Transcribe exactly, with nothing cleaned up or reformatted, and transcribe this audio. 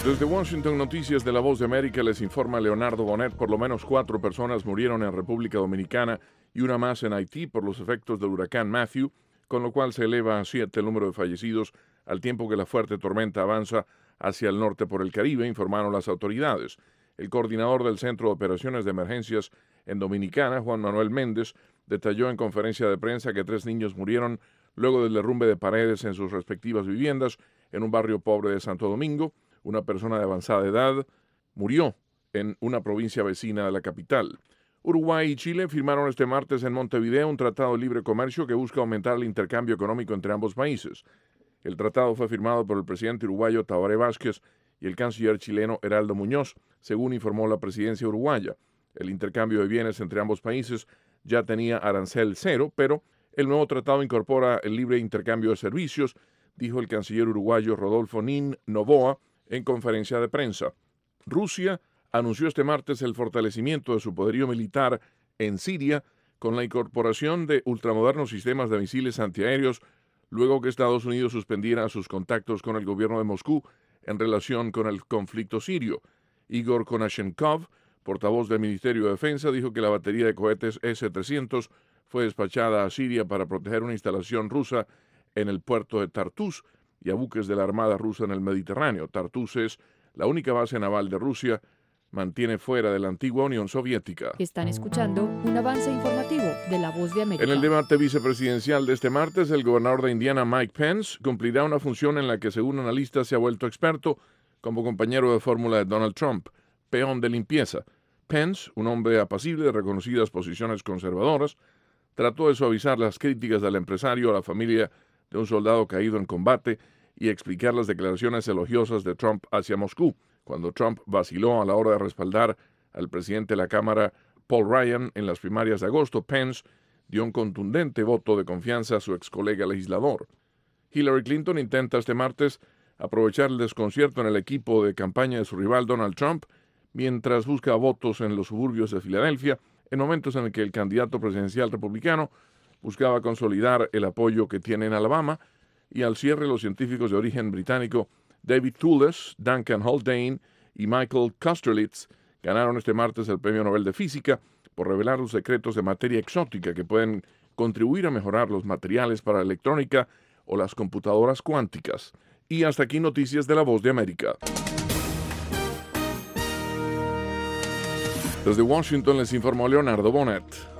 Desde Washington, Noticias de la Voz de América, les informa Leonardo Bonet. Por lo menos cuatro personas murieron en República Dominicana y una más en Haití por los efectos del huracán Matthew, con lo cual se eleva a siete el número de fallecidos al tiempo que la fuerte tormenta avanza hacia el norte por el Caribe, informaron las autoridades. El coordinador del Centro de Operaciones de Emergencias en Dominicana, Juan Manuel Méndez, detalló en conferencia de prensa que tres niños murieron luego del derrumbe de paredes en sus respectivas viviendas en un barrio pobre de Santo Domingo. Una persona de avanzada edad murió en una provincia vecina de la capital. Uruguay y Chile firmaron este martes en Montevideo un tratado de libre comercio que busca aumentar el intercambio económico entre ambos países. El tratado fue firmado por el presidente uruguayo Tabaré Vázquez y el canciller chileno Heraldo Muñoz, según informó la presidencia uruguaya. El intercambio de bienes entre ambos países ya tenía arancel cero, pero el nuevo tratado incorpora el libre intercambio de servicios, dijo el canciller uruguayo Rodolfo Nin Novoa en conferencia de prensa. Rusia anunció este martes el fortalecimiento de su poderío militar en Siria con la incorporación de ultramodernos sistemas de misiles antiaéreos luego que Estados Unidos suspendiera sus contactos con el gobierno de Moscú en relación con el conflicto sirio. Igor Konashenkov, portavoz del Ministerio de Defensa, dijo que la batería de cohetes ese trescientos fue despachada a Siria para proteger una instalación rusa en el puerto de Tartus y a buques de la Armada rusa en el Mediterráneo. Tartus es la única base naval de Rusia, mantiene fuera de la antigua Unión Soviética. Están escuchando un avance informativo de La Voz de América. En el debate vicepresidencial de este martes, el gobernador de Indiana, Mike Pence, cumplirá una función en la que, según analistas, se ha vuelto experto como compañero de fórmula de Donald Trump, peón de limpieza. Pence, un hombre apacible de reconocidas posiciones conservadoras, trató de suavizar las críticas del empresario a la familia de un soldado caído en combate y explicar las declaraciones elogiosas de Trump hacia Moscú. Cuando Trump vaciló a la hora de respaldar al presidente de la Cámara, Paul Ryan, en las primarias de agosto, Pence dio un contundente voto de confianza a su ex colega legislador. Hillary Clinton intenta este martes aprovechar el desconcierto en el equipo de campaña de su rival Donald Trump mientras busca votos en los suburbios de Filadelfia, en momentos en el que el candidato presidencial republicano buscaba consolidar el apoyo que tiene en Alabama. Y al cierre, los científicos de origen británico David Toules, Duncan Haldane y Michael Kosterlitz ganaron este martes el Premio Nobel de Física por revelar los secretos de materia exótica que pueden contribuir a mejorar los materiales para la electrónica o las computadoras cuánticas. Y hasta aquí Noticias de la Voz de América. Desde Washington les informó Leonardo Bonet.